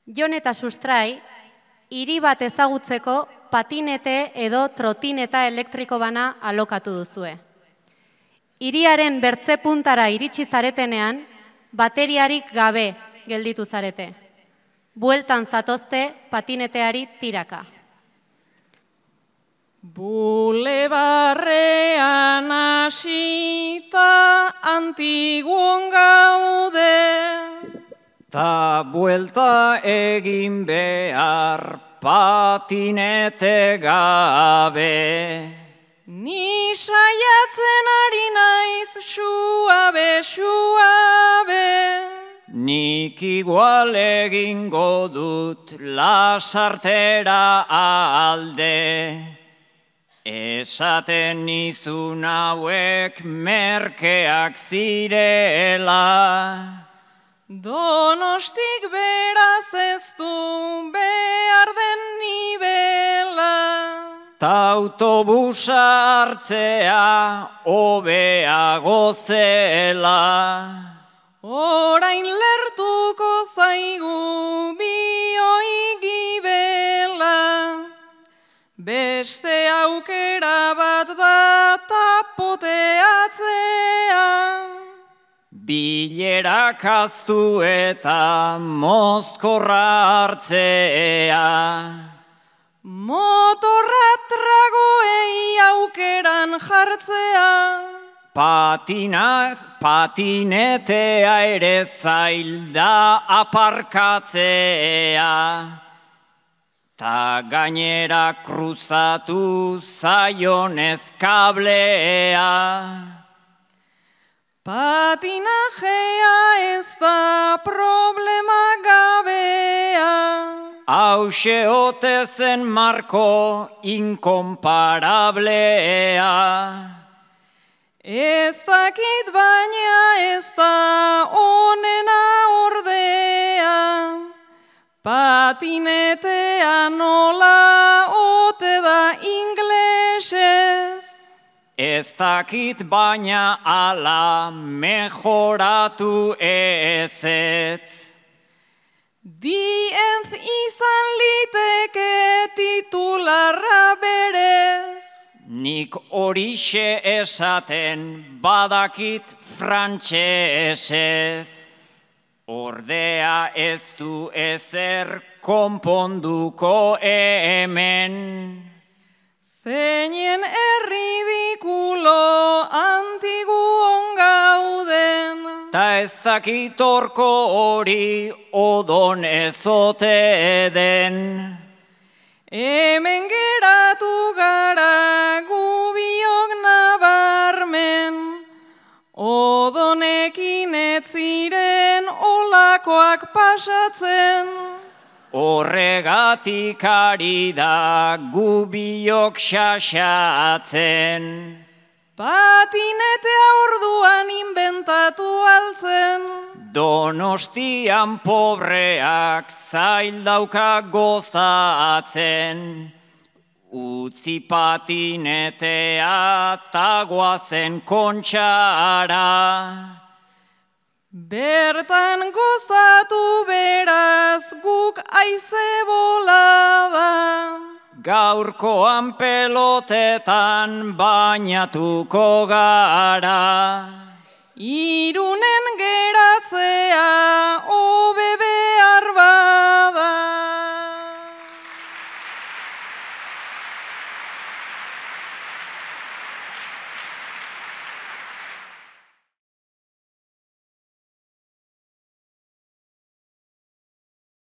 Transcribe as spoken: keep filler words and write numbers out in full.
Jon eta Sustrai, hiri bat ezagutzeko patinete edo trotineta elektriko bana alokatu duzue. Hiriaren bertze puntara iritsi zaretenean, bateriarik gabe gelditu zarete. Bueltan zatozte patineteari tiraka. Bulebarrean hasita Antiguon gaude, ta buelta egin behar patinete gabe. Ni saiatzen ari naiz suabe, suabe. Nik igual egingo dut lasartera alde. Esaten nizun hauek merkeak zirela. Donostik beraz ez du behar den nibela. Ta autobusa hartzea hobeago zela. Orain lertuko zaigu bioi gibela. Beste aukera bat da tapoteatzea. Bilerak haztu eta mozkorra hartzea. Motorra tragoei aukeran jartzea. Patinak, patinetea ere zail da aparkatzea. Ta gainera kruzatu zaionez kablea. Patinajea ez da problema gabea. Hauxe ote zen Marko inkonparablea. Ez dakit baina ez da onena ordea. Patinetea nola ote da inglesez. Ez dakit baina ala mejoratu ezetz. Dienz izan liteke titularra berez. Nik horixe esaten badakit frantsesez. Ordea ez du ezer konponduko hemen. Zeinen erridikulo Antiguon gauden. Ta ez dakit horko hori odon ezote den. Hemen geratu gara gubiok nabarmen. Odonekin ez ziren olakoak pasatzen. Horregatik ari da gubiok xaxatzen. Patinetea orduan inventatu altzen. Donostian pobreak zail dauka gozatzen. Utzi patinetea ta goazen Kontxara. Bertan gozatu beraz guk aize bolada. Gaurkoan pelotetan bainatuko gara. Irunen geratzea